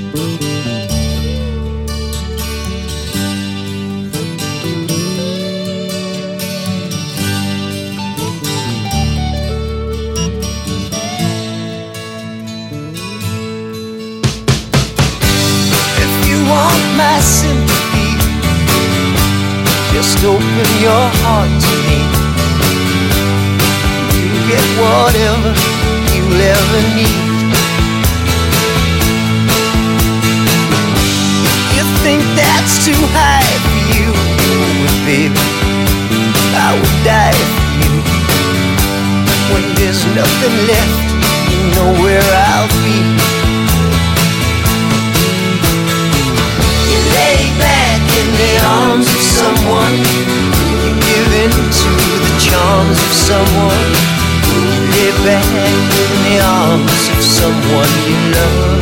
My sympathy, just open your heart to me. You get whatever you'll ever need. You think that's too high for you, but baby, I would die for you. When there's nothing left, you know where I'll be. Back in the arms of someone, you give in to the charms of someone. You lay back in the arms of someone you love.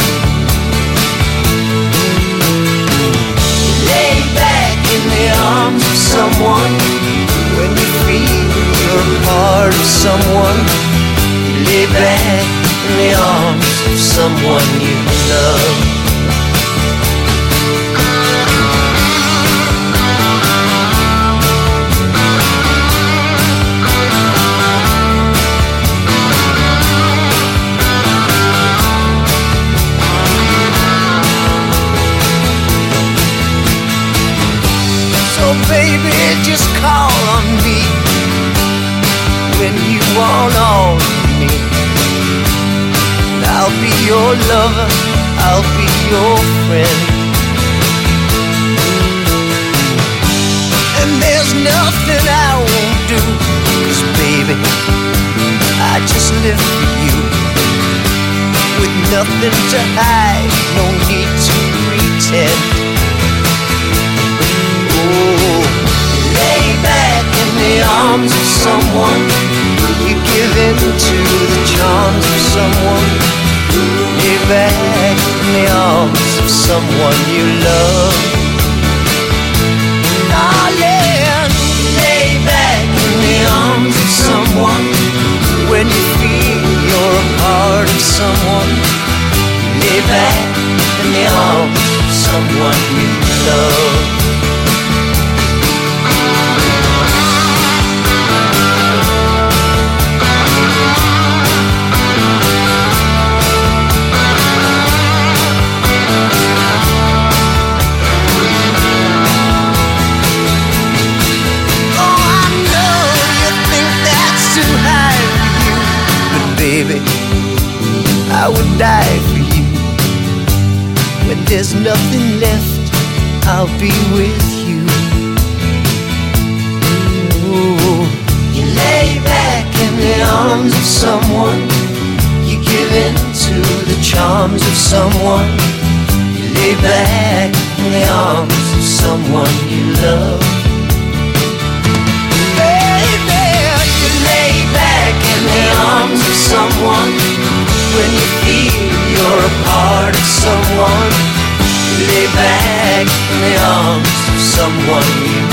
You lay back in the arms of someone. When you feel you're a part of someone, you lay back in the arms of someone you love. Baby, just call on me when you want all of me. I'll be your lover, I'll be your friend. And there's nothing I won't do, 'cause baby, I just live for you. With nothing to hide, no need to pretend. Lay back in the arms of someone. You give in to the charms of someone. Lay back in the arms of someone you love. Darling, lay back in the arms of someone. When you feel you're a part of someone, lay back in the arms of someone you love. Baby, I would die for you. When there's nothing left, I'll be with you. Ooh. You lay back in the arms of someone. You give in to the charms of someone. You lay back in the arms of someone you love. Arms of someone. When you feel you're a part of someone, you lay back in the arms of someone you